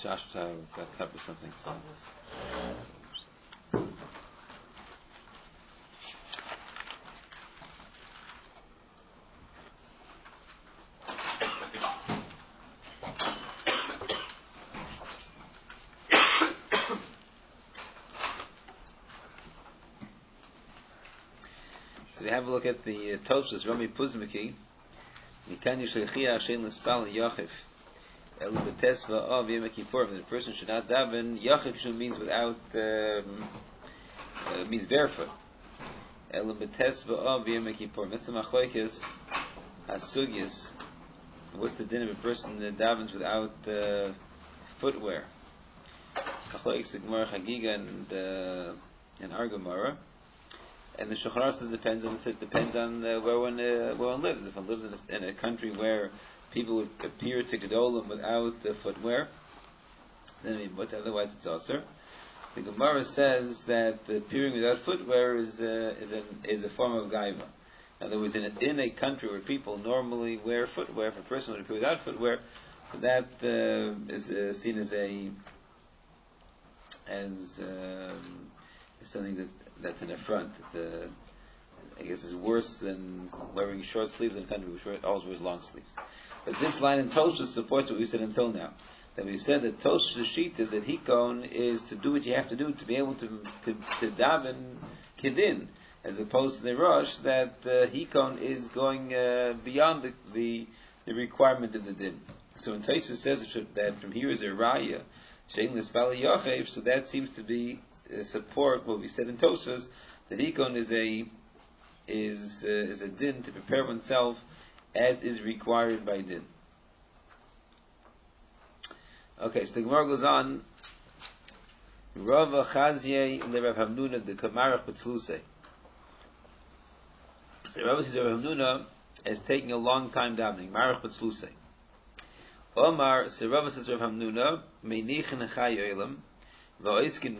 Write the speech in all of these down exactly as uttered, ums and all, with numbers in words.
Josh uh, got cut or something. So. So we have a look at the uh, Tosfos Rami Puzmiki. Mikani Shleichia Hashem L'Spal Yachif. El B'Tesva of Yom Kippur. The person should not daven. Yachif means without, um, uh, means barefoot. El B'Tesva of Yom Kippur. Mitzvah Machloikis Hasugyas. What's the din of a person that davens without uh, footwear? Machloikis Gemara Chagiga and uh, and Argamara. And the Shulchan Aruch says depends on it depends on uh, where one uh, where one lives. If one lives in a, in a country where people would appear to gedolim without uh, footwear, then I mean, but otherwise it's also. The Gemara says that the appearing without footwear is uh, is a is a form of gaiva. In other words, in a, in a country where people normally wear footwear, if a person would appear without footwear, so that uh, is uh, seen as a as um, something that. That's an affront. It's a, I guess it's worse than wearing short sleeves in a country which always wears long sleeves. But this line in Tosfos supports what we said until now. That we said that Tosfos sheet is that hikon is to do what you have to do to be able to to, to daven kidin, as opposed to the rush that uh, hikon is going uh, beyond the, the the requirement of the din. So when Tosfos says that from here is a raya, shein l'spal yachev, so that seems to be Uh, support what we said in Tosfos that hikon is a is uh, is a din to prepare oneself as is required by din. Okay, so the Gemara goes on. Rava Chazye leRav Hamnuna de Kamarach B'Tzlusei. So Rava says Rav Hamnuna is taking a long time davening. Marach B'Tzlusei. Omar, so Rava says Rav Hamnuna Meinichin Chai Olam. So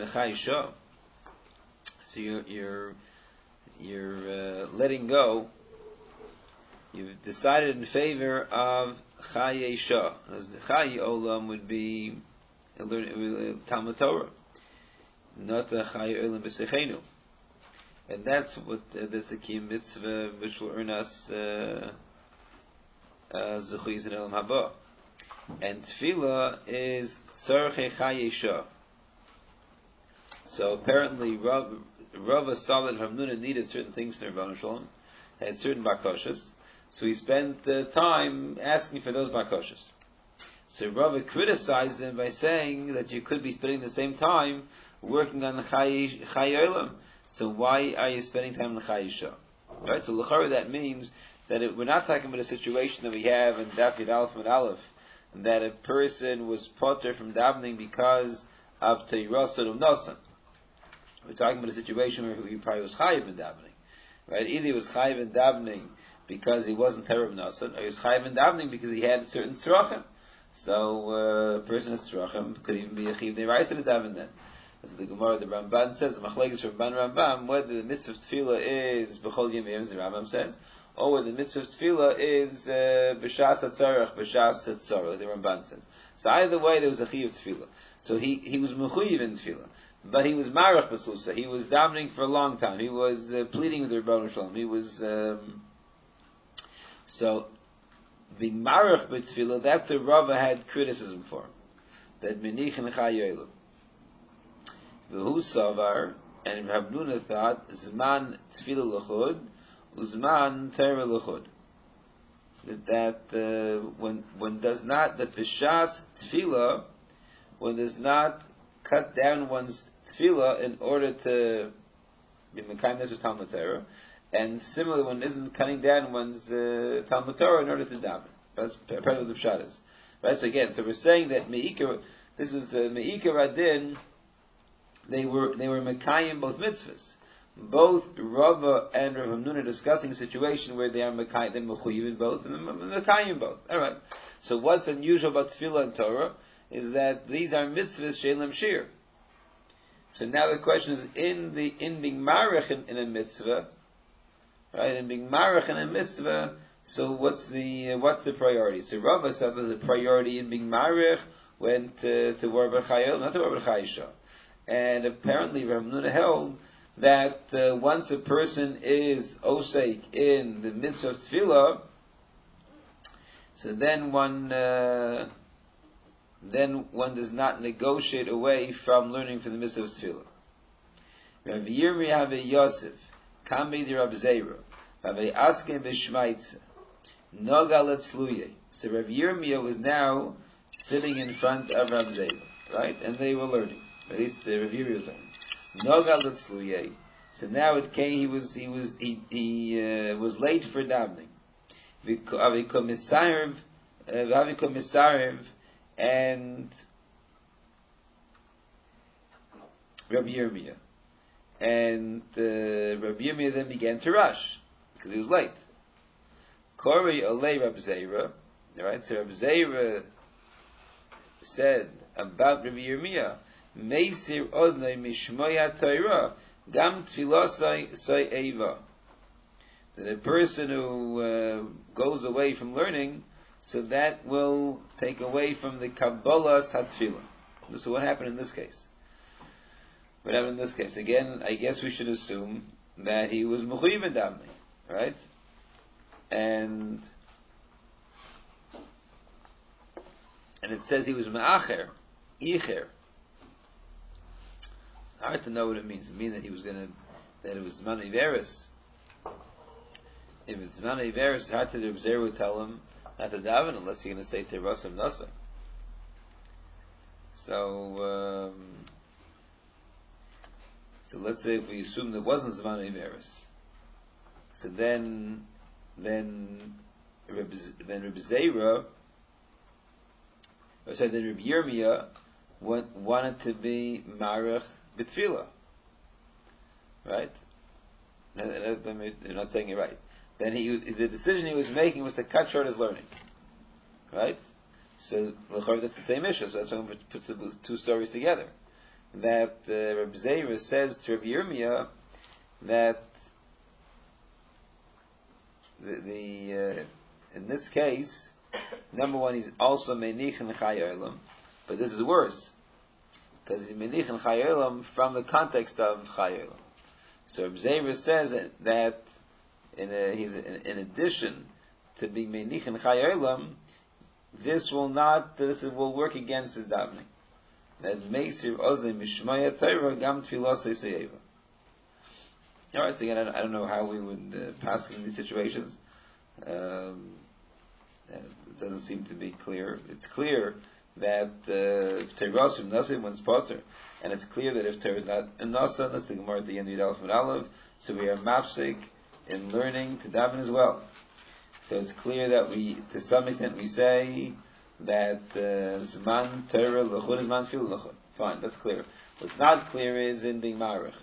you're you're you're uh, letting go. You've decided in favor of Chaye Shah. As the Chaye Olam would be Talmud Torah, not a Chaye Olam B'Sechenu, and that's what uh, that's a key mitzvah which will earn us Zechuyos in Olam Haba. And Tefillah is Tzarchei Chaye Shah. So apparently, Rav, Rava saw that Hamnuna needed certain things to Rebbeinu Shalom, had certain bakoshas, so he spent uh, time asking for those bakoshas. So Rava criticized him by saying that you could be spending the same time working on the Chai Olam. So why are you spending time on the Chai Shah? Right. So l'chara that means that it, we're not talking about a situation that we have in Daf Yud Aleph and Aleph, that a person was potter from davening because of Teiras Sodom Nasan. We're talking about a situation where he probably was chayiv in davening, right? Either he was chayiv in davening because he wasn't Terem Nasan, or he was chayiv in davening because he had certain tzrachim. So uh, a person has tzrachim could even be a chayiv deraisa to daven then. As the Gemara, the Ramban says, the Machlekes from Ban Rambam, whether the mitzvah of tefillah is b'chol yom yom, the Rambam says, or whether the mitzvah of tefillah is b'shas hatzarach, b'shas hatzarach, like the Ramban says. So either way, there was a chayiv tefillah. So he he was mechuyev in tefillah. But he was marach b'tzlusa. He was davening for a long time. He was uh, pleading with the Rebbeinu Shalom. He was um, so being marach b'tefillah. That's a Rava had criticism for. That menichin Chai Olam. V'hu savar, and Rav Hamnuna thought zman tefillah l'chud, uzman Torah l'chud. That uh, when when does not that b'shas tefillah, when does not cut down one's tefillah in order to be mekayim of Talmud Torah, and similarly, one isn't cutting down one's uh, Talmud Torah in order to daven. That's part of the pshat is, right? So again, so we're saying that meikar, this is uh, meikar adin. They were they were mekayim both mitzvahs. Both Rava and Rav Hamnuna are discussing a situation where they are mekayim, they're mechuyev in both, and they're mekayim both. All right. So what's unusual about tefillah and Torah is that these are mitzvahs she'elam shir. So now the question is, in the in being marich in, in a mitzvah, right? In being marich in a mitzvah, so what's the uh, what's the priority? So Rava said that the priority in being marich went uh, to War B'Chayil, not to War B'Chayisha. And apparently Rav Hamnuna held that uh, once a person is osek in the mitzvah of tefillah, so then one uh, then one does not negotiate away from learning for the mitzvah of tefillah. Rav Yirmiyah have Yosef, Kamei di Rav Zera, have Asken b'Shmaitze, Nogal etzluye. So Rav Yirmiyah was now sitting in front of Rav Zera, right? And they were learning. At least the Rav Yirmiyah was learning. Nogal etzluye. So now it came. He was he was he he uh, was late for davening. V'avikomisariv, v'avikomisariv, and Rabbi Yirmiyah, and uh, Rabbi Yirmiyah then began to rush because he was late. Korei olei Rabbi Zera, right? So Rabbi Zera said about Rabbi Yirmiyah, Meisir oznai mishmoya Torah. Gam tefillah soy eva. That a person who uh, goes away from learning, so that will take away from the Kabbalah Satfilah. So what happened in this case? What happened in this case? Again, I guess we should assume that he was mechuyev in davening, right? And and it says he was me'acher, icher. Hard to know what it means. It means that he was going to, that it was Zman Iveris. If it's Zman Iveris, it's hard to do. Zer would tell him not to daven unless you're going to say Teirasam Nasa. So, um, so let's say if we assume there wasn't Zman Iveris, so then, then, Reb, then Reb Zera, or sorry, then Reb Yirmiyah wanted to be Marach B'tfilah, right? No, no, no, you're not saying it right. Then he, the decision he was making was to cut short his learning, right? So that's the same issue. So that's why we put the two stories together. That uh, Reb Zera says to Reb Yirmiyah that the, the uh, in this case, number one, he's also menich and chay olam, but this is worse. Because he's menich and chay olam from the context of chay olam. So Reb Zera says that in, a, he's in, in addition to being menich and chay olam, this will not, this will work against his davening. That makes him ozle mishmaya Torah gam tefillah seiseyeva. All right, so again, I don't, I don't know how we would uh, pass in these situations. Um, it doesn't seem to be clear. It's clear that uh, if Torah is nasa, one's potter, and it's clear that if Torah is not a nasa, that's the Gemara at the end of Yud Aleph and Aleph. So we are mafsik in learning to daven as well. So it's clear that we, to some extent, we say that uh, zman Torah l'chud is zman tefillah l'chud. Fine, that's clear. What's not clear is in being marich.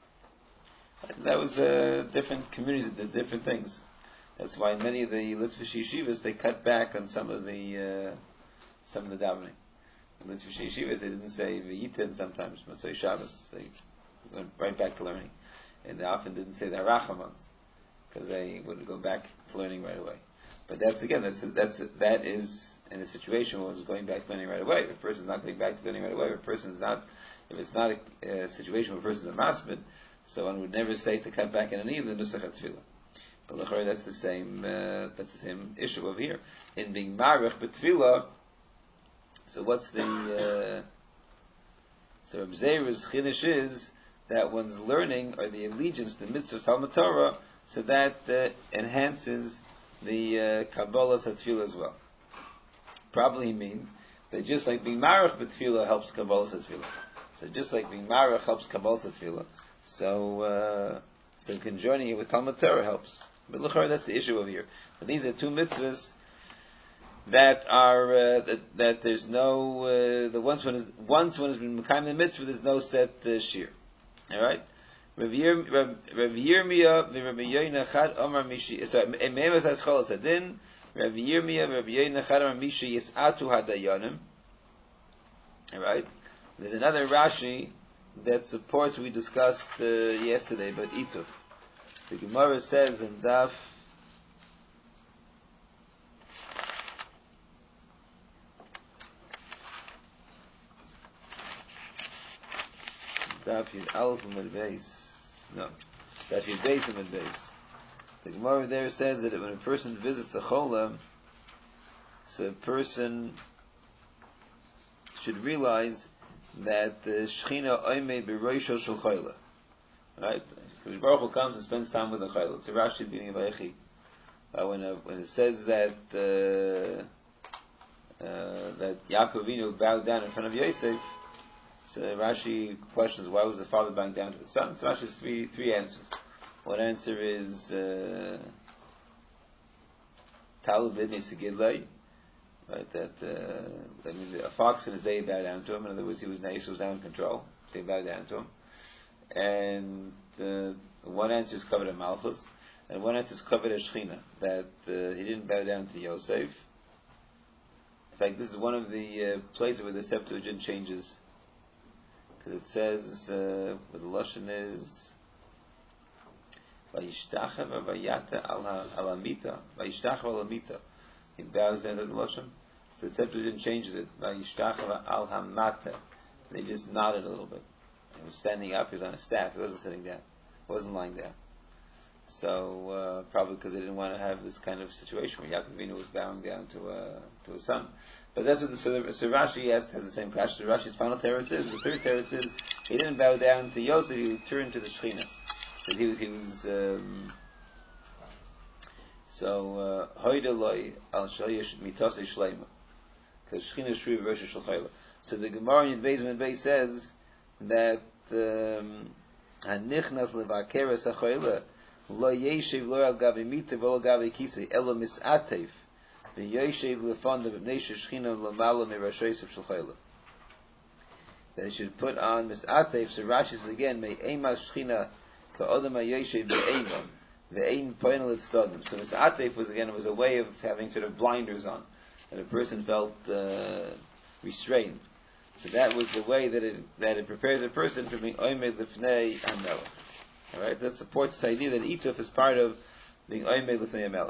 That was uh, different communities that did different things. That's why many of the Litvish yeshivas, they cut back on some of the uh, some of the davening. The Litvish yeshivas, they didn't say v'yitin sometimes, but say Shabbos. They went right back to learning, and they often didn't say the harachamans because they wouldn't go back to learning right away. But that's again, that's that's that is in a situation where it's going back to learning right away. If a person is not going back to learning right away, if a person is not, if it's not a, a situation where a person is a masmid, so one would never say to cut back in an even the nusach tefillah. But l'chorei, that's the same. Uh, that's the same issue over here in being marich b'tefillah. So what's the? Uh, so Reb Zera's chiddush is that one's learning or the allegiance, the mitzvah Talmud Torah, so that uh, enhances the uh, Kabbalah Satfilah as well. Probably means that just like being marich b'tefillah helps Kabbalah Satfilah. So just like being marich helps Kabbalah Satfilah, so uh, so conjoining it with Talmud Torah helps. But look, that's the issue over here. But these are two mitzvahs that are uh, that, that there's no uh, the once one is once one has been mekayim the mitzvah, there's no set uh, shir. All right. Rav Yirmiyah, Rav Yoina Chad Omar Mishi. Sorry, Meimos Haschol Tzadin. Rav Yirmiyah, Rav Yoina Chad Omar Mishi Yisatu Hadayanim. All right. There's another Rashi that supports what we discussed uh, yesterday about Ituf. The Gemara says in Daf Daf Yud Aleph Amud Beis. No, Daf Yud Beis Amud Beis. The Gemara there says that when a person visits a cholam, so a person should realize that the Shechina Oimei B'Roisho Shel Chola. Right? Because Baruch Hu comes and spends time with the Chola. It's a Rashi beginning of Eichi. Uh, when, uh, when it says that uh, uh, that Yaakov Avinu bowed down in front of Yosef, so Rashi questions why was the father bowing down to the son. So Rashi has three three answers. One answer is uh, Talu Bidnei Segidlei, right? That uh, I mean, a fox in his day bowed down to him. In other words, he was nice, he was down in control, so he bowed down to him. And uh, one answer is covered in Malchus, and one answer is covered in Shechina, that uh, he didn't bow down to Yosef. In fact, this is one of the uh, places where the Septuagint changes, because it says uh, where the lashon is Vayishtachav Vayata Al Hamita, Vayishtachav Al Hamita. He bows down to the lashon. So the Septuagint changes it Vayishtachav Al Hamata. They just nodded a little bit. He was standing up. He was on a staff. He wasn't sitting down. He wasn't lying down. So uh, probably because they didn't want to have this kind of situation where Yaakov Avinu was bowing down to a to a son. But that's what the, so, the, so Rashi has, has the same question. So Rashi's final teretz is the third teretz is he didn't bow down to Yosef. He turned to the Shechina. Because he was he was um, so Hoydaloi al Shayish Mitase Shleima. Because Shechina Shri Rosh Shulchayla. So the Gemara in Beis and Beis says that Hanichnas levakeres hachoyle lo yeshiv lo al gavi mita v'lo gavi kisei elo misatev v'yeshiv lefandav b'nei shechina l'mala mirashoysev shel that he should put on misatev. So Rashi says again, may ema shechina ka'odam ha'yeshiv be'ema ve'ein poinel et stodim. So misatev was again, it was a way of having sort of blinders on, and a person felt uh, restrained. So that was the way that it that it prepares a person for being oimed lifnei hamelech. All right, that supports this idea that ituf is part of being oimed lifnei hamelech.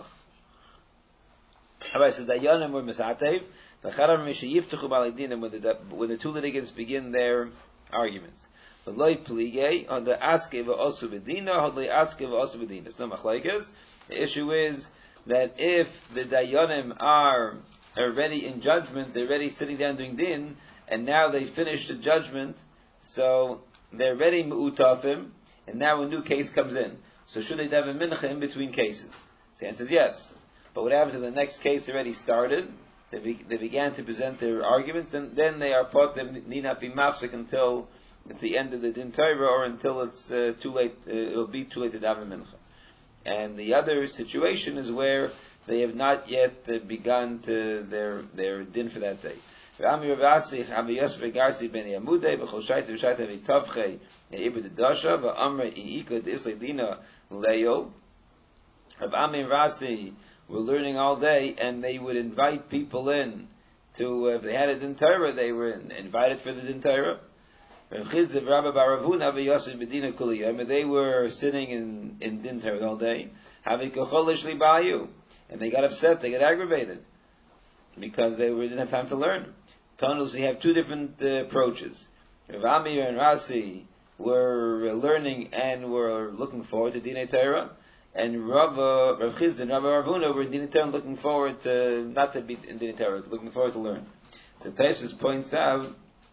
All right, so dayanim were misatev. V'charav mishayiftuchu baladinim when the when the two litigants begin their arguments. V'loi pligei on the aske v'osu b'dina, on the aske v'osu b'dina. It's not machlekes. The issue is that if the dayanim are already in judgment, they're already sitting down doing din, and now they finished the judgment, so they're ready mu'utafim, and now a new case comes in. So should they have a mincha in between cases? The answer is yes. But what happens if the next case already started, they, be, they began to present their arguments, then, then they are put, they need not be mafsik until it's the end of the din Torah, or until it's uh, too late, uh, it'll be too late to daven mincha. And the other situation is where they have not yet uh, begun to their, their din for that day. V'ami Ravasi, Ami Yosef Garsi ben Yamudei, v'chol shaita v'shaita v'tovchei ye'ibud dasha, v'amre i'ika d'isle dina leyo. Rav Ami and Rasi were learning all day, and they would invite people in to, uh, if they had a din Torah, they were in, invited for the din Torah. Rav Chizda v'Rabba Baravuna v'Yosef b'dina kuliyom, and they were sitting in, in din Torah all day. Havi kocholish li bayu, and they got upset, they got aggravated, because they were, didn't have time to learn. Tunnels, we have two different uh, approaches. Rav Amir and Rasi were learning and were looking forward to Dinei Torah, and Rav, uh, Rav Chizda and Rav Ravuna were in Dinei Torah looking forward to, not to be in Dinei Torah, looking forward to learn. So Taisus points out,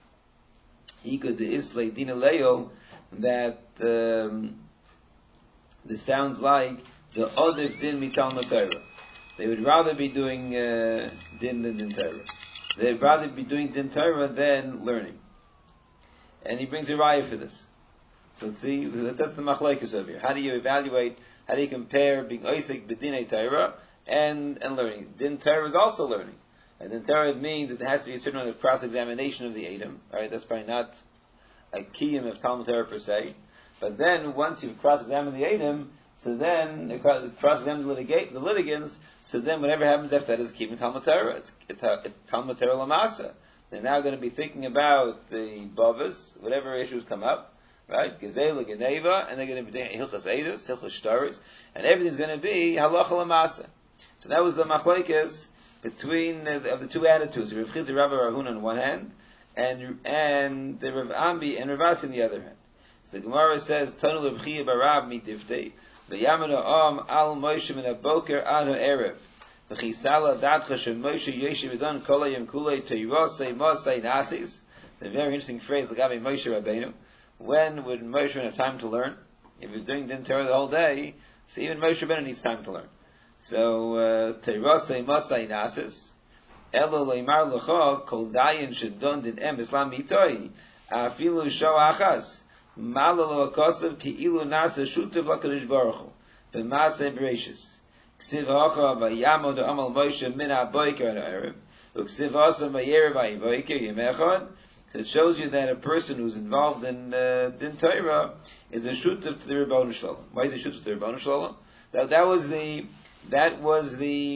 Ika de Islay Dinei Leo, that um, this sounds like the Odif Din Mitalma Torah. They would rather be doing uh, Din than Din Torah. They'd rather be doing Din Torah than learning. And he brings a raya for this. So let's see, that's the machlekes over here. How do you evaluate, how do you compare being oisik b'dinei Torah and, and learning? Din Torah is also learning. And Din Torah means that there has to be a certain amount of cross-examination of the Edom. Alright, that's probably not a kiyum of Talmud Torah per se. But then, once you've cross-examined the Edom, so then, the cross-examines the litigants, so then whatever happens after that is keeping Talmud Torah. It's, it's, a, it's Talmud Torah Lamasa. They're now going to be thinking about the Bavas, whatever issues come up, right? Gezela, Geneva, and they're going to be doing Hilchas Eidos, Hilchas Shtaris, and everything's going to be Halacha Lamasa. So that was the machlekes between, uh, of the two attitudes, Rav Chizda, Rav Rahuna on one hand, and, and the Rav Ambi and Rav Asi on the other hand. The Gemara says, Tanu Reb Chia barav mi diftei, v'yamen ha'am al Moshe min ha'boker ad ha'erev. V'chisala datcha shem Moshe yeshiv edon kol hayom kulei teirosei mosei nasis. It's a very interesting phrase, l'gabe Moshe Rabbeinu. When would Moshe have time to learn? If he was doing Din Torah the whole day, so even Moshe Rabbeinu needs time to learn. So, teirosei mosei nasis. Elo leimar l'cha kol dayin shedon din em islam mitoi afilu sho achas malalo akosav ki ilu nasa shutev l'kadosh baruch hu b'maseh bereishis ksiv hacha v'yamod amal Moshe min ha'boiker ha'erev uksiv asa v'yerev ha'boiker yom echad. So it shows you that a person who's involved in uh, Din Torah is a shutev to the Rebbeinu Shalom. Why is he shutev to the Rebbeinu Shalom? That that was the that was the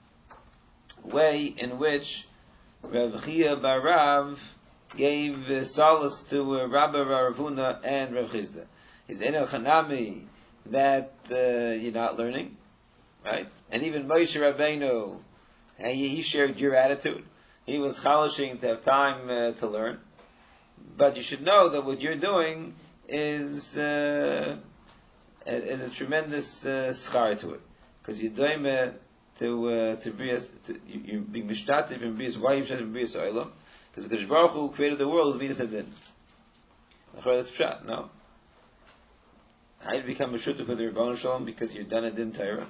way in which Rav Chia Barav gave uh, solace to uh, Rabbi Rav Huna and Rav Chisda. His Enel Chanami that uh, you're not learning, right? And even Moshe Rabbeinu, he, he shared your attitude. He was chalishing to have time uh, to learn. But you should know that what you're doing is uh, is a tremendous uh, schar to it, because you're doing it to uh, to be as to, you, you're being mishtatif and be as why you should be as oilam, because the Baruch Hu created the world with a din. That's pshat, no. How do you become a shutuf for the Rebbeinu Shalom because you've done a din Torah?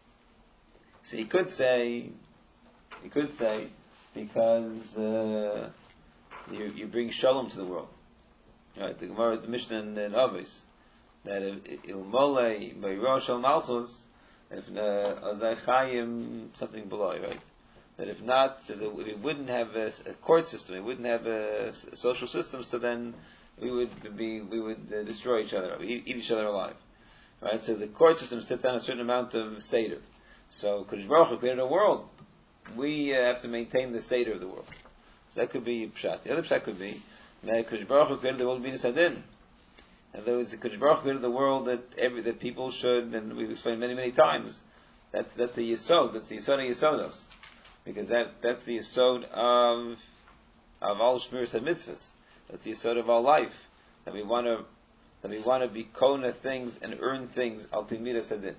So you could say, you could say, because uh, you you bring shalom to the world, right? The Gemara, the Mishnah in, in Avos, that ilmolei b'yiro shel malchus, if azay chayim something below, right? That if not, so that we wouldn't have a, a court system, we wouldn't have a, a social system, so then we would be we would uh, destroy each other, we eat, eat each other alive, right? So the court system sits on a certain amount of seder. So Kodesh Baruch Hu created a world. We uh, have to maintain the seder of the world. So that could be pshat. The other pshat could be that Kodesh Baruch Hu created the world b'midas hadin. And there was the Kodesh Baruch Hu created the world that every that people should, and we've explained many many times. That's that's the yesod. That's the yesod of yesodos, because that that's the yesod of of all shmiras mitzvahs. That's the yesod of our life. That we want to that we want to be kona things and earn things al b'midas hadin.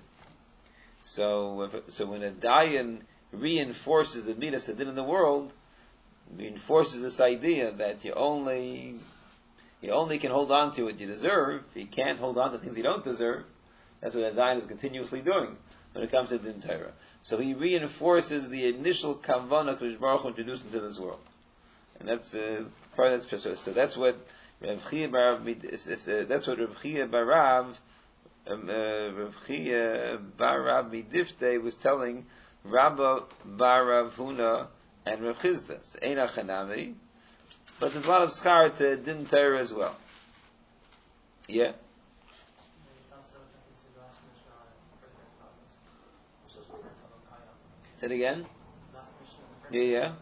So if, so when a dayan reinforces the midas hadin in the world, reinforces this idea that you only you only can hold on to what you deserve. You can't hold on to things you don't deserve. That's what a dayan is continuously doing when it comes to Din Torah. So he reinforces the initial kavanah Kodesh Baruch Hu introduced into this world, and that's uh, part of that. So that's what Rav Chia Barav. That's what Rav Chia Barav. Um, uh, Rav Chia Barav Midiftei was telling Rabba Barav Huna and Rav Chisda. It's Eina Chanami, but there's a lot of schar to Din Torah as well. Yeah. Say it again. Yeah, yeah.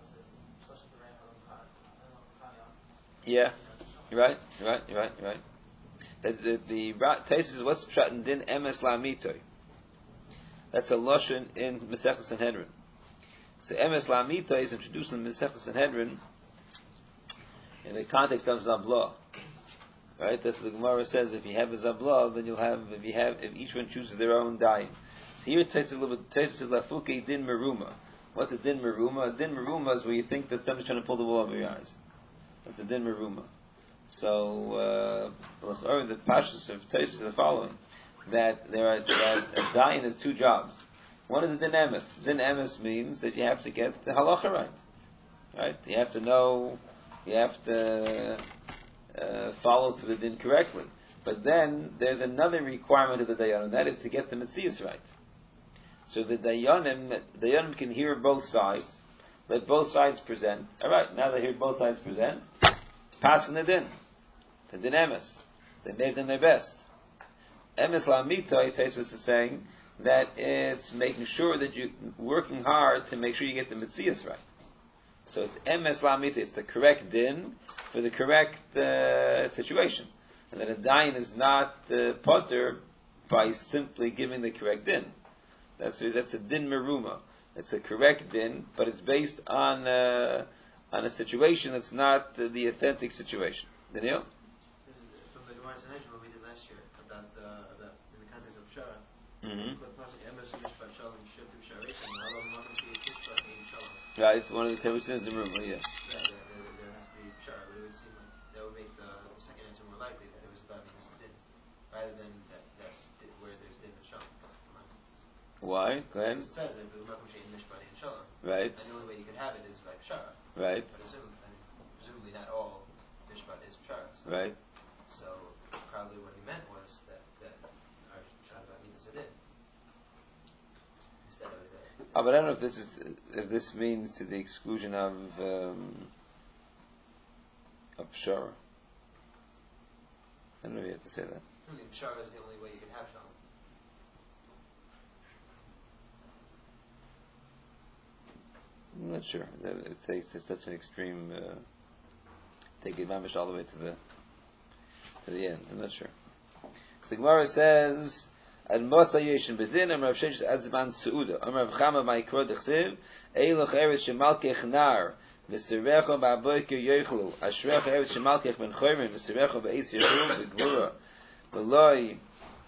Yeah. You're right. You're right. You're right. You're right. The the, the Taisus is what's pshat in din emes la'mitoi. That's a lashon in Masechta Sanhedrin. So emes la'mitoi is introduced in Masechta Sanhedrin in the context of zabla. Right? That's what the Gemara says. If you have a zabla, then you'll have. If you have, if each one chooses their own dayan. So here Taisus is a little bit. Taisus is lafuke din meruma. What's a din meruma? A din meruma is where you think that somebody's trying to pull the wool over your eyes. That's a din meruma. So, uh, the pashas of Taisus is the following: that there are that a dayan has two jobs. One is a din emes. Din emes means that you have to get the halacha right. Right? You have to know. You have to uh, follow through the din correctly. But then there's another requirement of the dayan, and that is to get the metzias right. So the dayanim, the dayanim can hear both sides. Let both sides present. All right. Now they hear both sides present. Passing the din, the din emes. They may have done their best. Emes la'mitoi, Taisus is saying that it's making sure that you're working hard to make sure you get the metzias right. So it's emes la'mitoi, it's the correct din for the correct uh, situation, and that a dayan is not uh, potter by simply giving the correct din. That's that's a din meruma. It's a correct din, but it's based on. Uh, on a situation that's not uh, the authentic situation. Daniel? So the Gemara Gemara Sanhedrin, what we did last year, about the, the in the context of Pshara. Mm-hmm. Right, one of the Terutzim is the room, yeah. Yeah, there, there, there has to be Pshara, but it would seem like that would make the second answer more likely that it was about because it didn't, rather than that, that it, where there's din and shalom. Why? Go ahead. It says that the Makom Shein Mishpati and Shalom. Right. And the only way you could have it is by Pshara. Right. But assume, and presumably not all Mishpat is Pshara. So right. So probably what he meant was that that our Shabbat Midas Adin instead of the. Oh, but I don't know if this is if this means to the exclusion of um, of Pshara. I don't know if you have to say that. I mean, Pshara is the only way you can have Shalom. I'm not sure. It takes it's such an extreme. Uh, take it mamish all the way to the to the end. I'm not sure. The Gemara says, "Al Mosa Yeshin Bedin Am Rav Sheish Adzman Seuda Am Rav Chama Ma'ikro Dechsev Eilach Eretz Shemalkech Nar V'Sirecha Ba'Boiker Yochlu Ashrecha Eretz Shemalkech Ben Choyrim V'Sirecha Ba'Eis Yechlu V'Gvura V'Loi."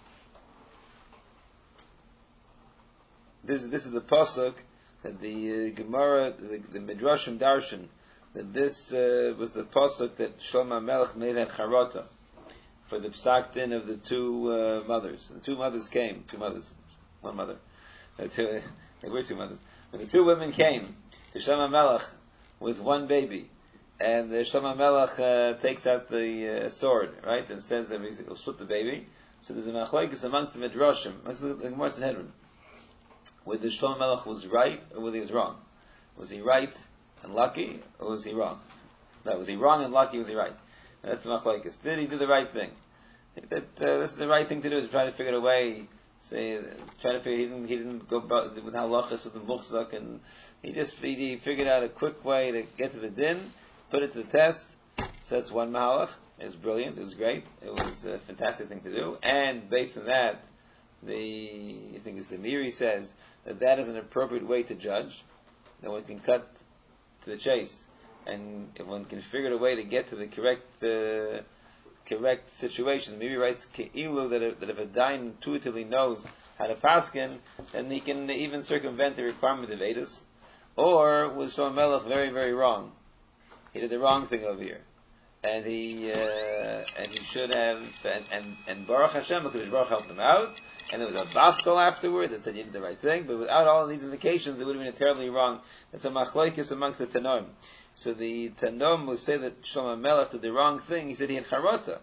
This this is the pasuk that the uh, Gemara, the, the Midrashim Darshan, that this uh, was the pasuk that Shlomo Melech made at Charata for the psak din of the two uh, mothers. The two mothers came, two mothers, one mother. Uh, two, there were two mothers. When the two women came to Shlomo Melech with one baby, and uh, Shlomo Melech uh, takes out the uh, sword, right, and says that he'll split the baby. So there's a machlokes amongst the Midrashim, amongst the, the Gemara Sanhedrin, whether Shlomo Melech was right or whether he was wrong. Was he right and lucky, or was he wrong? No, was he wrong and lucky, or was he right? And that's the machlokes. Did he do the right thing? I think that uh, this is the right thing to do, to try to figure a way, say, uh, try to figure, he didn't, he didn't go about with halachas, with the muchzak, and he just, he, he figured out a quick way to get to the din, put it to the test. So that's one mahalach. It was brilliant, it was great, it was a fantastic thing to do, and based on that, the, I think it's the Miri says, that that is an appropriate way to judge, that one can cut to the chase, and if one can figure out a way to get to the correct uh, correct situation. Miri writes Ke'ilu, that if, that if a dayan intuitively knows how to paskin, then he can even circumvent the requirement of Edus. Or was Shlomo Melech very, very wrong? He did the wrong thing over here, and he uh, and he should have, and and, and Baruch Hashem, because Baruch helped him out. And there was a baskol afterward that said you did the right thing, but without all of these indications, it would have been terribly wrong. It's a machlokes amongst the Tanoim. So the Tanoim who say that Shlomo Melech did the wrong thing, he said he had charota.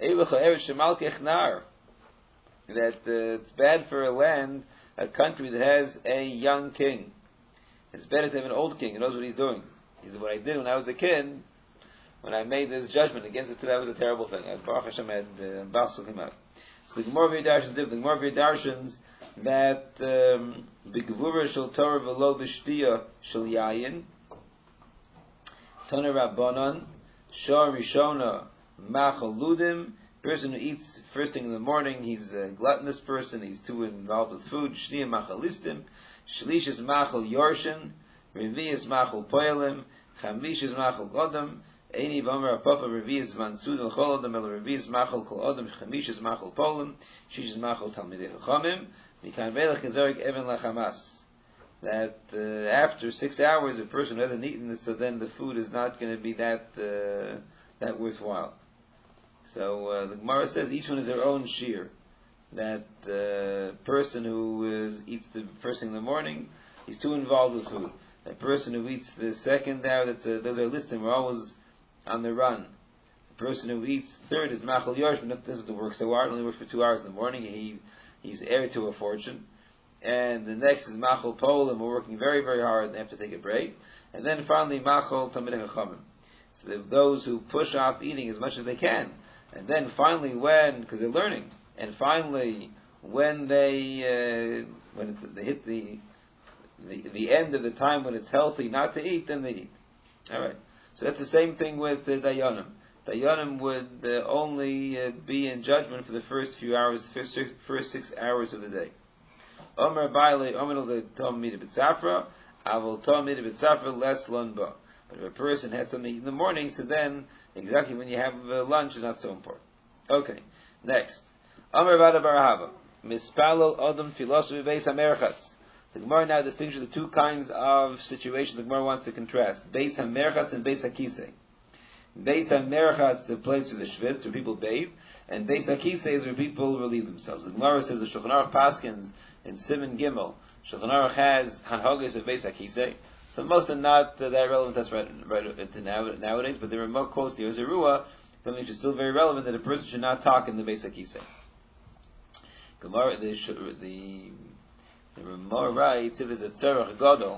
That uh, it's bad for a land, a country that has a young king. It's better to have an old king who knows what he's doing. He said, what I did when I was a kid, when I made this judgment against it, that was a terrible thing. Baruch Hashem had uh, baskol him out. So the Gemara V'Darshans, the Gemara V'Darshans that B'Gvura Shel Torah V'Lo B'Shtiya Shel Yayin Tana Rabbanan Shah Rishona Machal Ludim. Person who eats first thing in the morning, he's a gluttonous person, he's too involved with food. Shniya Machalistim Shlish is Machal Yorshin Revi is Machal Poelim Chamish is Machal Godam Eini V'Omer Apapa Revi is Mansud El Chol Adam El Revi is Machal Kol Adam Chamish is Machal Polim Shish is Machal Talmidei Chachamim Mikan Velech Kezarik Even Lachamas. That uh, after six hours a person hasn't eaten it, so then the food is not going to be that uh, that worthwhile. So uh, the Gemara says each one is their own shear. That uh, person who is, eats the first thing in the morning, he's too involved with food. That person who eats the second hour, that's a, those are listed. We're always on the run. The person who eats third is Machal Yosh, but not doesn't work so hard. Only works for two hours in the morning. He he's heir to a fortune. And the next is Machal Pol, and we're working very very hard. And they have to take a break. And then finally Machal Talmidei Chachamim. So those who push off eating as much as they can. And then finally, when because they're learning, and finally when they uh, when it's, they hit the, the the end of the time when it's healthy not to eat, then they eat. All right. So that's the same thing with the Dayanim. Dayanim would uh, only uh, be in judgment for the first few hours, the first six, first six hours of the day. Omer Baile Omer Tom Mida B'Tzafra Avol Tom Mida B'Tzafra Les Lunba. But if a person has something to eat in the morning, so then exactly when you have uh, lunch is not so important. Okay, next. Amar Vada Barahava. Mispalel Odom Philosophy Beis HaMerchatz. The Gemara now distinguishes the two kinds of situations the Gemara wants to contrast. Beis HaMerchatz and Beis HaKisei. Beis HaMerchatz is a place for the Shvitz, where people bathe, and Beis HaKisei is where people relieve themselves. The Gemara says the Shulchan Aruch Paskins in Siman Gimel, Shulchan Aruch has Hanhogos of Beis HaKisei. So most are not uh, that relevant to us right, right to now, nowadays, but there are more quotes. There is a Ruah, something which is still very relevant, that a person should not talk in the Beis HaKisei. Gemara, the, the, the Ramah writes, if there's a Tzarech Gadol,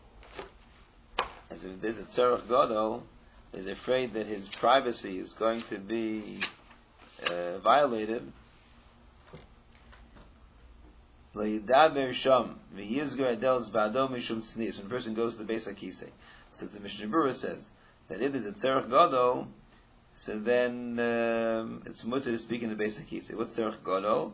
as if there's a Tzarech Gadol, is afraid that his privacy is going to be uh, violated. Le'idaber sham v'yizgar adels ba'ado mishum tznius. When a person goes to the Beis HaKisei, so the Mishnah Berurah says that if there's a tzarech gadol, so then um, it's mutter to speak in the Beis HaKisei. What's tzarech gadol?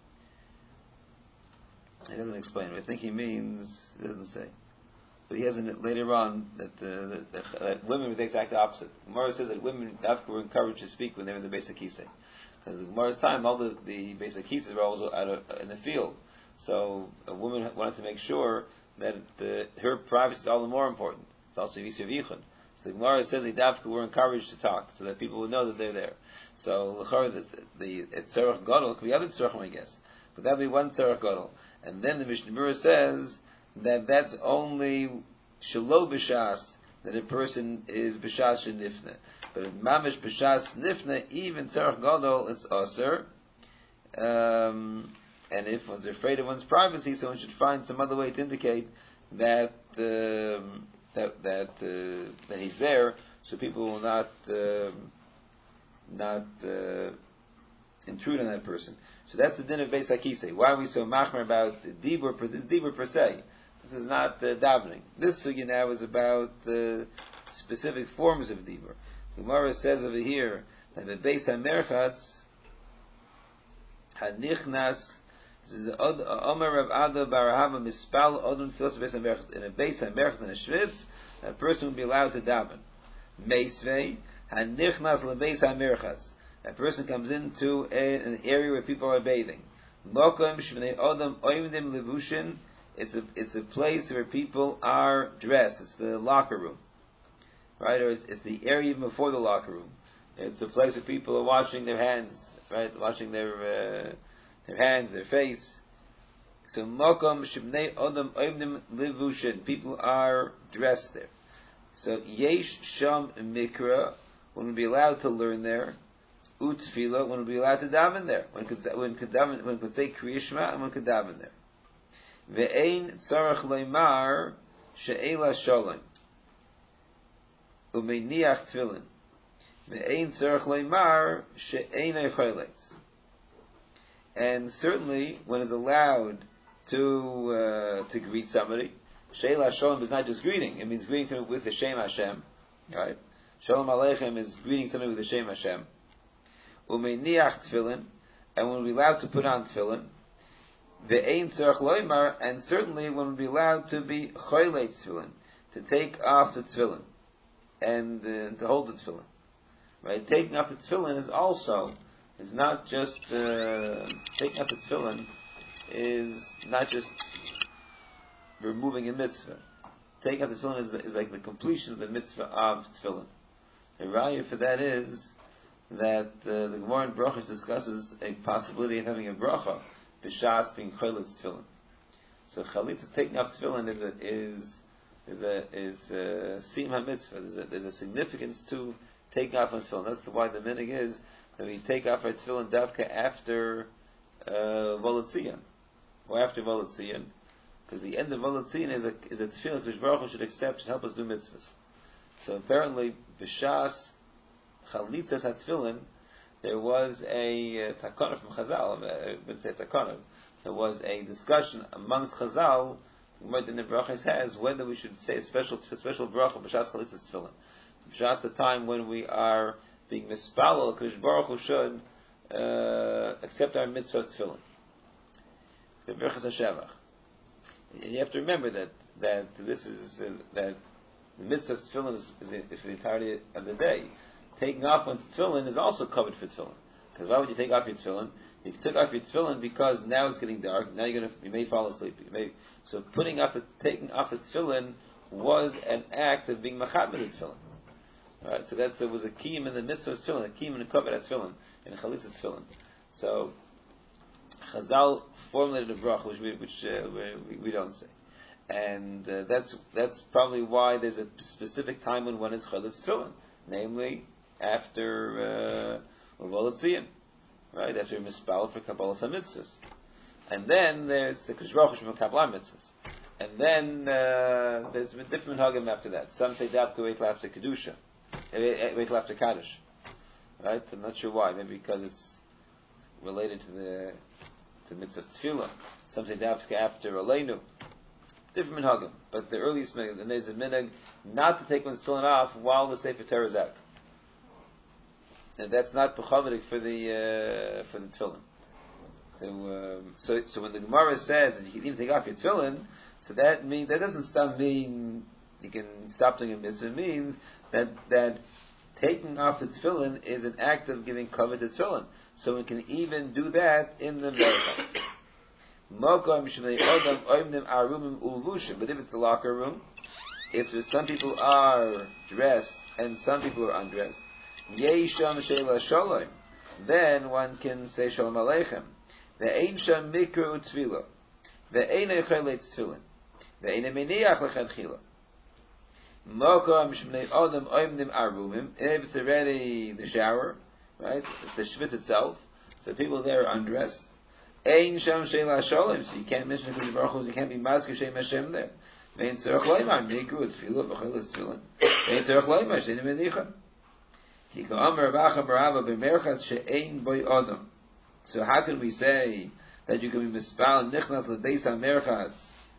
He doesn't explain. I think he means, he doesn't say. But he has in it later on that, uh, that, that, that women were the exact opposite. Gemara says that women were encouraged to speak when they were in the Beis HaKisei. Because in Gemara's time, all the, the Beis HaKisei were always out of, in the field. So a woman wanted to make sure that the, her privacy is all the more important. It's also Yisur Yichud. So the Gemara says the Davka were encouraged to talk, so that people would know that they're there. So the the Tzarech Gadol could be other Tzarechim, I guess. But that would be one Tzarech Gadol. And then the Mishnah Berurah says that that's only Shelo B'Shas, that a person is B'Shas Shenifne. But in Mamish B'Shas Nifne, even Tzarech Gadol, it's Aser. Um, and if one's afraid of one's privacy, so one should find some other way to indicate that um, that that uh, that he's there, so people will not um, not uh, intrude on that person. So that's the din of Beis HaKisei. Why are we so machmer about dibur per, dibur per se? This is not uh, davening. This sugya now is about uh, specific forms of dibur. Gemara says over here that the Beis HaMerchatz hanichnas. This is Omer Rav Ada Barahava Mispal Odun Filos Beis HaMerchatz. In a Beis HaMerchatz in a Shvitz, a person will be allowed to daven. Meisvei hanichnas leBeis HaMerchatz. A person comes into a, an area where people are bathing. Mokom Shvnei Odom Oimdim Levushin. It's a it's a place where people are dressed. It's the locker room, right? Or it's, it's the area even before the locker room. It's a place where people are washing their hands, right? Washing their uh, their hands, their face. So Mokom Shvnei Odom Oimdim Levushin. People are dressed there. So Yesh Sham Mikra. One would be allowed to learn there. Utfila, one would be allowed to daven there. One could one could daven, one could say Kriya Shema, and one could daven there. Ve'ein tzarech leimar she'ela sholem umeiniach tefillin. Ve'ein tzarech leimar she'enei choletz. And certainly, one is allowed to uh, to greet somebody. She'ela sholem is not just greeting; it means greeting them with the Shem Hashem. Right? Shalom Aleichem is greeting somebody with the Shem Hashem. Umeiniach tefillin, and one would be allowed to put on tefillin. Ve'ein tzarech loimar, and certainly one would be allowed to be choyleit tefillin, to take off the tefillin, and uh, to hold the tefillin. Right? Taking off the tefillin is also, is not just, uh, taking off the tefillin is not just removing a mitzvah. Taking off the tefillin is, is like the completion of the mitzvah of tefillin. The raya for that is that uh, the Gemara in Brachos discusses a possibility of having a bracha b'shas being chalitz tefillin. So chalitz taking off tefillin is a is is a is a sim hamitzvah. There's a, there's a significance to taking off on tefillin. That's the, why the minhag is that we take off our tefillin davka after uh, Volatzion or after Volatzion, because the end of Volatzion is a is a tefillin which Baruch Hu should accept and help us do mitzvahs. So apparently b'shas Chalitzas HaTefillin, there was a uh, takana from Chazal, I wouldn't say takana, there was a discussion amongst Chazal, the Gemara in the Brachos has, whether we should say a special, a special bracha b'shas Chalitzas Tefillin. B'shas the time when we are being mispalel, Kodesh Baruch Hu should uh, accept our mitzvah of Tefillin. B'berachas HaShevach. You have to remember that, that this is, uh, that the mitzvah of Tefillin is, is, is for the entirety of the day. Taking off one's tefillin is also covered for tefillin. Because why would you take off your tefillin? You took off your tefillin because now it's getting dark. Now you're gonna, you may fall asleep. You may, so putting off the, taking off the tefillin was an act of being machabed the tefillin. Right? So that's, there was a kiyum in the mitzvah of tefillin, a kiyum in the kovet at tefillin, in chalitza tefillin. So, Chazal formulated a bracha, which we, which, uh, we, we don't say. And, uh, that's, that's probably why there's a specific time when one is chalitza tefillin. Namely, after, uh, Uvolat Tziyim. Right, after mispal for Kabbalah mitzvahs, and then there's the Kishroch from Kabbalah mitzvahs, and then uh, there's a different hagam after that. Some say Davka wait till after kedusha, wait till after kaddish. Right, I'm not sure why. Maybe because it's related to the to mitzvah tefillah. Some say Davka after Aleinu. Different hagam, but the earliest minhag, and there's a minhag not to take one's tefillin off while the Sefer Torah is out. And that's not pechavadik for the uh, for the tefillin. So, um, so, so when the Gemara says that you can even take off your tefillin, so that means that doesn't stop mean you can stop doing a mitzvah. It means that that taking off the tefillin is an act of giving cover to tefillin. So we can even do that in the Merkaz. But if it's the locker room, if some people are dressed and some people are undressed, Yesham Sheila Shalom, then one can say Shalom Aleichem. Ve'ein sham mikra u'tfila. Ve'ein eichelet tefillin. Ve'ein emeniach lechatchila. Mokom shmnei odom oimnim arumim. If it's already the shower, right? It's the shvit itself. So people there are undressed. Ein sham sheila shalom. So you can't mention the Baruch Hu. You can't be masker shem Hashem there. Ve'ein tzarech loimar mikra u'tfila v'chelet tefillin. Ve'ein tzarech loimar shein emenicha. So how can we say that you can be mispal nichnas lebeis hamerchatz,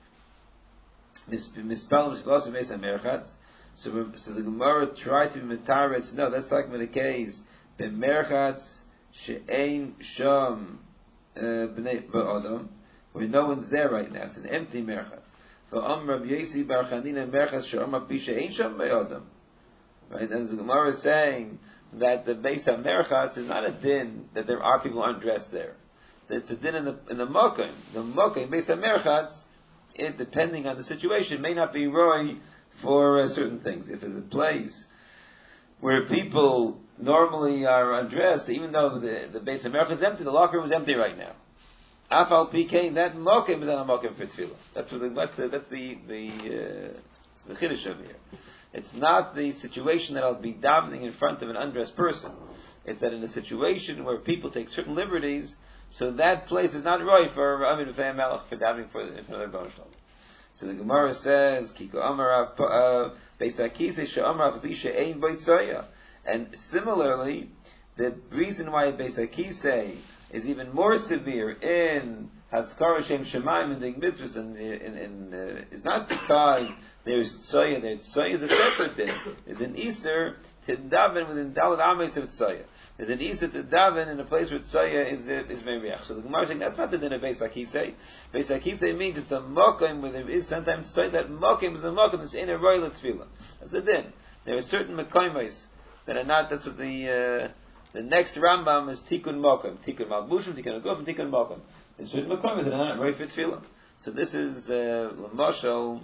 mispal mispal lebeis hamerchatz? So, so the Gemara tried to be mitaretz. No, that's like in the case bemerchatz she'ein sham bnei ba'adam, where no one's there right now. It's an empty merchatz. For Am Rabbi Yosi bar Chanina merchatz she'am api she'ein sham ba'adam. Right, and the Gemara is saying that the Beis HaMerchatz is not a din that there are people undressed there. It's a din in the in the Mokim. The Mokim, Beis HaMerchatz, it, depending on the situation, may not be roy for uh, certain things. If it's a place where people normally are undressed, even though the, the Beis HaMerchatz is empty, the locker room is empty right now. Afal P K, that Mokim is not a Mokim for Tefillah. That's what the, that's the, that's the, the, uh, the Chiddush over here. It's not the situation that I'll be davening in front of an undressed person. It's that in a situation where people take certain liberties, so that place is not right for Amid V'Fei Melech for davening for in front of the Baruch Shalom. So the Gemara says, Kiko Amar Beis HaKisei She'Amar Afapisha Ein Boitzaya. And similarly, the reason why Beis HaKisei is even more severe in Hazkara Shem Shemaim and doing mitzvahs and in, in, uh, is not because there's tzoya there. Tzoya is a separate thing. There's an iser to daven within Dalet Ames of tzoya. There's an iser to daven in a place where tzoya is is meriach. So the Gemara is saying that's not the din of Beis HaKisei. Beis HaKisei means it's a mokim where there is sometimes tzoya. That mokim is a mokim that's in a royal tefillah. That's the din. There are certain mokimis that are not. That's what the uh, the next Rambam is tikkun mokim, tikkun malbushim, tikkun agufim, tikkun mokim. There's certain mokimis that are not royal for tefillah. So this is uh, l'mashal.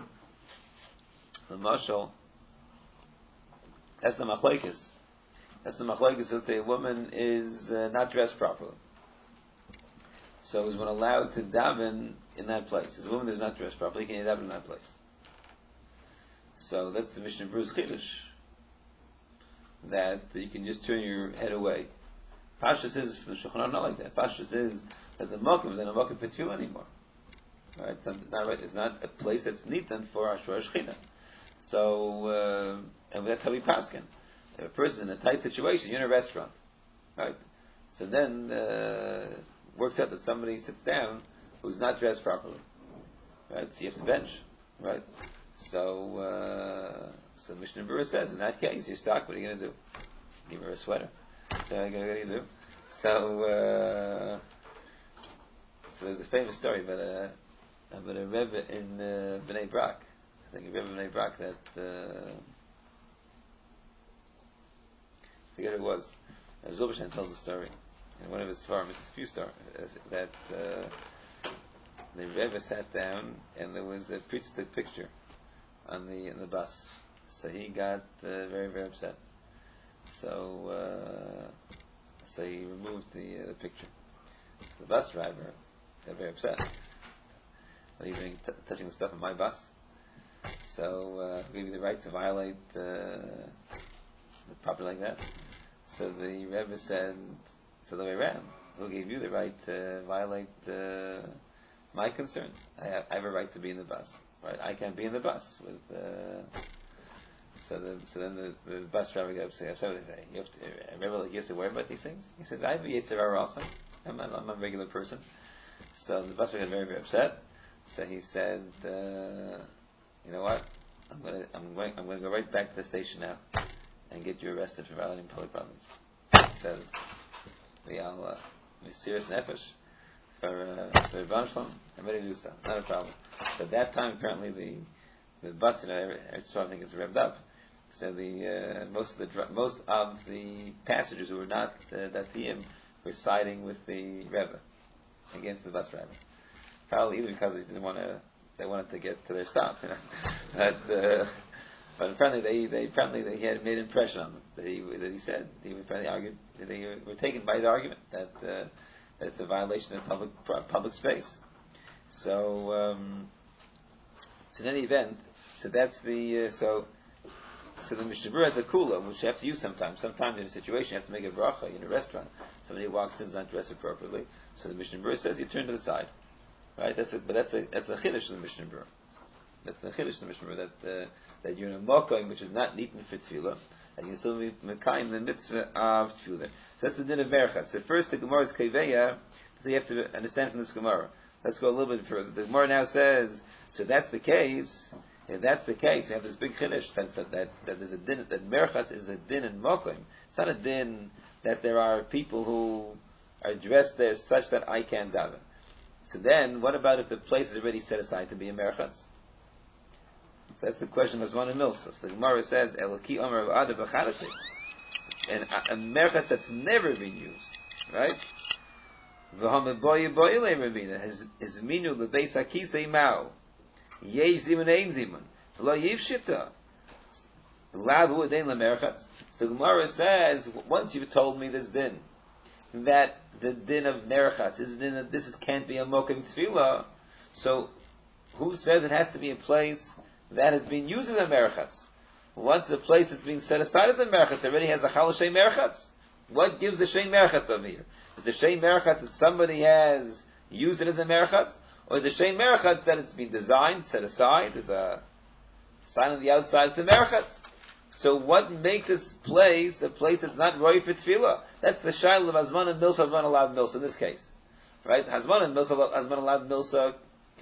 The mashal, that's the machlekes. That's the machlekes. Let's say a woman is uh, not dressed properly, so is one allowed to daven in that place? As a woman that is not dressed properly, can you daven in that place? So that's the Mishnah Berurah's Chiddush, that you can just turn your head away. Pasha says from the Shulchan Aruch not like that. Pasha says that the mokum is not a mokum for tefillah anymore. Right? It's not, right? It's not a place that's nitan for Ashura Shechina. So, uh, and that's how we paskin. If a person in a tight situation, you're in a restaurant, right? So then, uh, works out that somebody sits down who's not dressed properly, right? So you have to bench, right? So, uh, so Mishnah Berurah says, in that case, you're stuck. What are you going to do? Give her a sweater. So what are you going to do? So, uh, so there's a famous story about a about a Rebbe in uh, Bnei Brak. I think Rebbe Bnei Brak that, uh, I forget who it was. Zubashan tells the story. in one of his svarim, a few star, uh, that uh, the Rebbe sat down and there was a preacher took picture on the in the bus, so he got uh, very very upset. So uh, so he removed the uh, the picture. So the bus driver got very upset. What are you doing, t- touching the stuff on my bus? So uh, who gave you the right to violate uh, the property like that? So the Rebbe said, it's the other way around. Who gave you the right to violate uh, my concerns? I have, I have a right to be in the bus, right? I can't be in the bus with. Uh, so the so then the, the bus driver got upset. Upset what they say. You have to. Uh, Rebbe, like, you have to worry about these things. He says, I have a Yitzhak also. I'm not, I'm a regular person. So the bus driver got very very upset. So he said, uh, you know what? I'm gonna I'm going I'm gonna go right back to the station now and get you arrested for violating public property. He says, "We all uh, serious nefesh for uh, for Banshlam. I'm ready to do stuff. Not a problem." But at that time, apparently the the bus, you know, I think it's revved up. So the uh, most of the most of the passengers who were not uh, Datiyim were siding with the Rebbe against the bus driver. Probably either because they didn't want to. They wanted to get to their stop, you know. But, uh, but apparently they, they apparently they, he had made an impression on them that he that he said he apparently argued that they were taken by the argument that, uh, that it's a violation of public public space. So um, so in any event, so that's the uh, so so the Mishnah Berurah has a kula which you have to use sometimes. Sometimes in a situation you have to make a bracha in a restaurant. Somebody walks in and is not dressed appropriately. So the Mishnah Berurah says you turn to the side. Right, that's a, but that's a that's a chiddush of the Mishnah Berurah. That's a chiddush of the Mishnah Berurah that uh, that you're in a mokoim which is not neaten for tefillah, and you still be mekayim the mitzvah of tefillah. So that's the din of merchat. So first the Gemara's kaveya, so you have to understand from this Gemara. Let's go a little bit further. The Gemara now says, so that's the case. If that's the case, you have this big chiddush that that that there's a din that merchat is a din in mokoim. It's not a din that there are people who are dressed there such that I can't daven. So then, what about if the place is already set aside to be a merchatz? So that's the question of Hazman and Milsa. So the Gemara says, Eloki Omer Ada B'Charati. And a, a merchatz that's never been used, right? V'hame boye boye le'revina. His minu lebeis hakisei mao. Yesh zimun ein zimun. Lo yiv shita. Lav hu adein le'merchatz. So the Gemara says, once you've told me this din, that the din of merchatz is din that this is, can't be a mokim tefillah. So, who says it has to be a place that has been used as a merchatz? Once the place that's being set aside as a merchatz already has a chal shay merchatz. What gives the shay merchatz over here? Is the shay merchatz that somebody has used it as a merchatz, or is the shay merchatz that it's been designed, set aside, there's a sign on the outside, it's a merchatz? So what makes this place a place that's not roy for tefillah? That's the shail of Hazman and Milsa, Hazman Alav Milsa in this case. Right? Hazman and Milsa, Hazman Alav Milsa,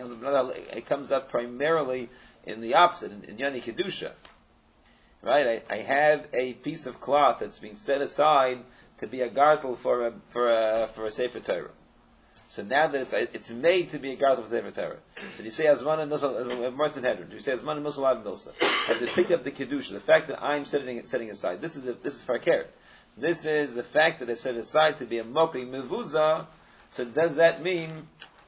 it comes up primarily in the opposite, in, in Yoni Kedusha. Right? I, I have a piece of cloth that's been set aside to be a gartel for a, for a, for a Sefer Torah. So now that it's, it's made to be a gartel for Sefer Torah. So you say Hazman and Milsa, Martin Hedron, you say Hazman and Milsa Alav Milsa. Has it picked up the Kedusha, the fact that I'm setting setting aside. This is the, this is Farkeret. This is the fact that I set aside to be a Mokai Mevuza. So does that mean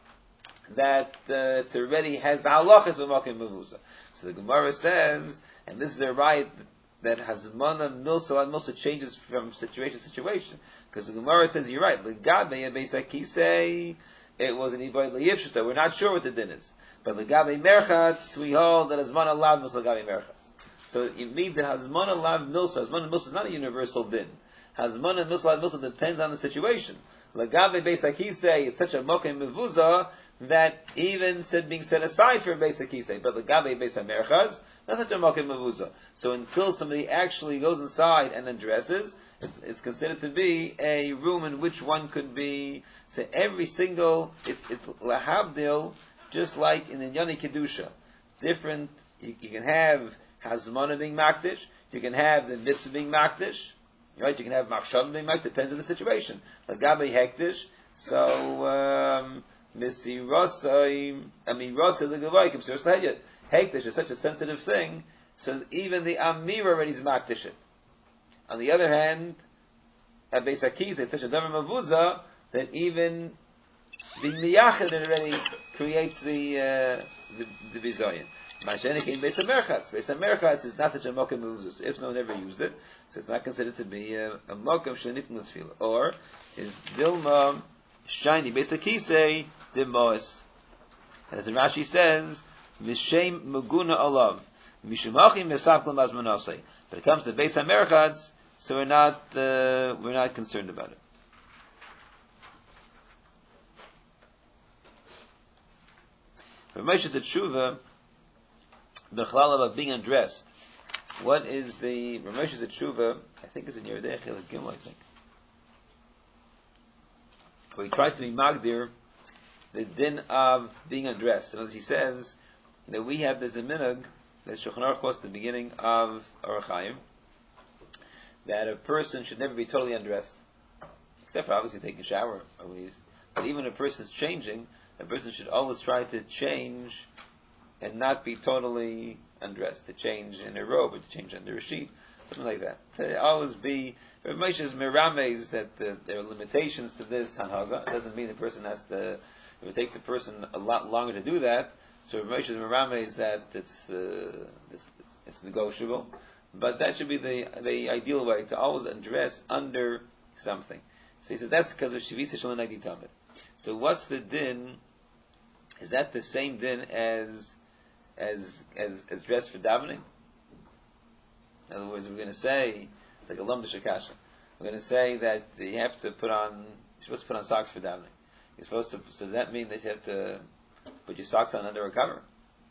that uh, it already has the halachas of Mokai Mevuza? So the Gemara says, and this is the right that Hazmana Milsa and Milsa changes from situation to situation. Because the Gemara says, you're right, Legabe Beisakise, it was an Iboy Leyivshita. We're not sure what the din is. But Legabe Merchatz, we hold that Hazmana Lav Milsa Legabe Merchatz. So it means that Hazmana Lav Milsa, Hazmana Milsa is not a universal din. Hazmana Milsa Lav Milsa depends on the situation. Legabe Beisakise, it's such a Mokem Mevuza that even said being set aside for Beisakise. But Legabe Beisa Merchatz, not such a Mokem Mevuza. So until somebody actually goes inside and undresses, it's, it's considered to be a room in which one could be, so every single, it's, it's lahabdil, just like in the Yoni Kedusha. Different, you, you can have Hazmana being makdish, you can have the mitzvah being makdish, right? You can have machshav being makdish, depends on the situation. Lagabe hektish, so, um, misirosai, I mean, rosai legavoikim, siros lahayat. Hektish is such a sensitive thing, so even the Amir already is makdish it. On the other hand, at Beis HaKisa is such a davar mavuza that even being miyachid it already creates the uh, the, the bizayin. Mashenik in Beis HaMerchatz. Beis HaMerchatz is not such a mokum mavuza. If no one ever used it, so it's not considered to be a, a mokum shenitin l'tefila. Or is Dilma shiny Beis HaKisa Dimois. As the Rashi says, Mishem Muguna Alav. Mishumachim Mesapklam Azmanasei. But it comes to Beis HaMerchatz, so we're not uh, we're not concerned about it. For Moshe's Tshuva, Bechlal about being undressed. What is the Moshe's Tshuva? I think it's in Yeridei Chelik Gimel. I think. Where he tries to be Magdir the din of being undressed. And as he says that we have this minhag that Shulchan Aruch quotes at the beginning of Orach Chaim, that a person should never be totally undressed, except for obviously taking a shower. But even if a person is changing, a person should always try to change and not be totally undressed, to change in a robe or to change under a sheet, something like that. To always be, Rav Moshe's mirames that the, there are limitations to this hanhaga. It doesn't mean the person has to, if it takes a person a lot longer to do that, so Rav Moshe's mirames that it's, uh, it's, it's negotiable. But that should be the the ideal way, to always undress under something. So he said that's because of Shivisa Shalom Nagdi Tamid. So what's the din? Is that the same din as as as, as dress for davening? In other words, we're going to say, like a Lam Shakasha, we're going to say that you have to put on, you're supposed to put on socks for davening. You're supposed to, so does that mean that you have to put your socks on under a cover?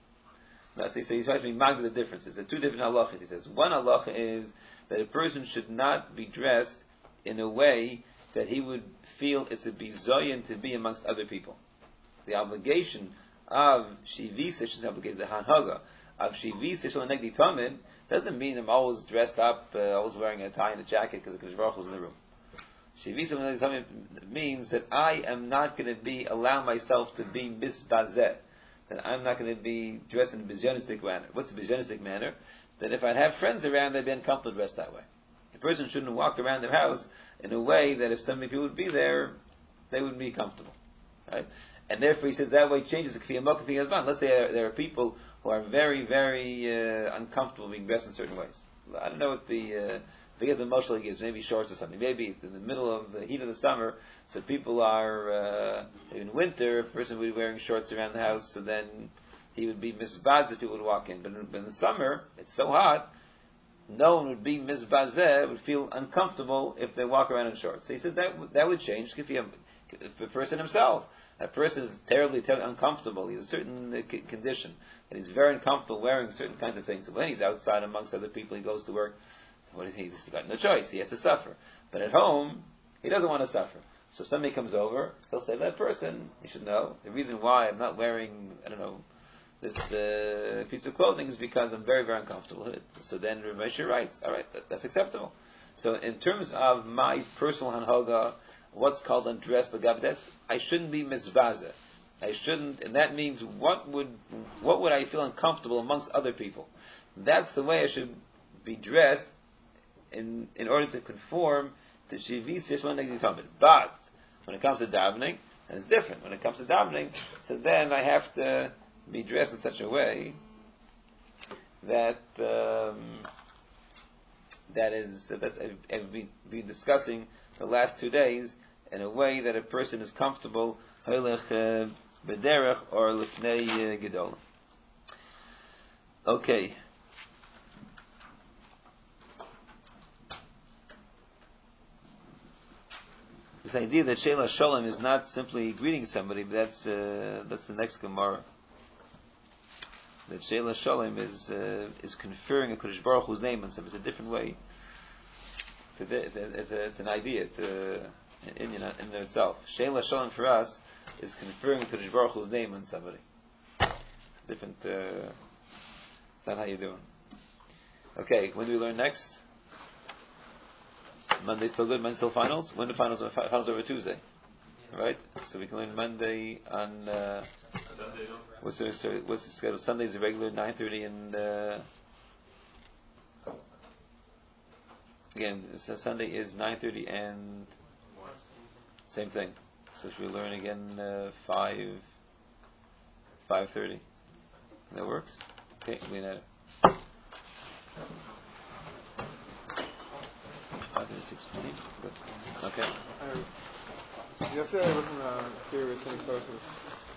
No, so he says, he's trying to be magna the differences. There are two different halachas. He says, one halacha is that a person should not be dressed in a way that he would feel it's a bizoyin to be amongst other people. The obligation of shivisa, which is obligated the hanhaga, of shivisa shel negdi tamid, doesn't mean I'm always dressed up, uh, always wearing a tie and a jacket because the Kodesh Baruch Hu is in the room. Shivisa shel negdi tamid means that I am not going to be, allow myself to be misbazeh. That I'm not going to be dressed in a bizyonistic manner. What's a bizyonistic manner? That if I have friends around, they'd be uncomfortable dressed that way. A person shouldn't walk around their house in a way that if so many people would be there, they wouldn't be comfortable. Right? And therefore he says that way changes the kfiyah mok kfiyah zman. Let's say there, there are people who are very, very uh, uncomfortable being dressed in certain ways. I don't know what the, uh, forget the moshel he gives, maybe shorts or something. Maybe in the middle of the heat of the summer, so people are, uh, in winter, if a person would be wearing shorts around the house, so then he would be misbaz if people would walk in. But in, in the summer, it's so hot, no one would be misbazeh, would feel uncomfortable if they walk around in shorts. So he said that that would change if the person himself. A person is terribly, terribly uncomfortable. He has a certain uh, c- condition, and he's very uncomfortable wearing certain kinds of things. So when he's outside amongst other people, he goes to work. What is he? He's got no choice. He has to suffer. But at home, he doesn't want to suffer. So somebody comes over, he'll say, that person, you should know, the reason why I'm not wearing, I don't know, this uh, piece of clothing is because I'm very, very uncomfortable with it. So then Rav Moshe writes, all right, that, that's acceptable. So in terms of my personal hanhoga, what's called undressed l'gavdes, I shouldn't be misvazeh. I shouldn't, and that means what would what would I feel uncomfortable amongst other people? That's the way I should be dressed in in order to conform to Shivis Yishlan Negdi Tamid. But when it comes to davening, and it's different. When it comes to davening, so then I have to be dressed in such a way that um, that is that I've been, been discussing the last two days in a way that a person is comfortable Hoylech Bederech or Lifnei Gedolim. Okay. This idea that Sheila Shalom is not simply greeting somebody, but that's uh, that's the next Gemara. That Sheila Shalom is uh, is conferring a Kodesh Baruch Hu's name on somebody. It's a different way. It's, a, it's, a, it's, a, it's an idea. It's a, an Indian in and of itself. Sheila Shalom for us is conferring a Kodesh Baruch Hu's name on somebody. It's a different. Uh, it's not how you do it. Okay, when do we learn next? Monday still good. Monday still finals. When the finals are finals over Tuesday, right? So we can learn Monday on. Uh, Sunday. what's the sorry, what's the schedule? Sunday's a regular nine thirty and. Uh, Again, so Sunday is nine thirty and same thing. So should we learn again uh, five five thirty? That works. Okay, we know. Five thirty, six fifteen. Good. Okay. Um, yesterday I wasn't uh, here with any classes.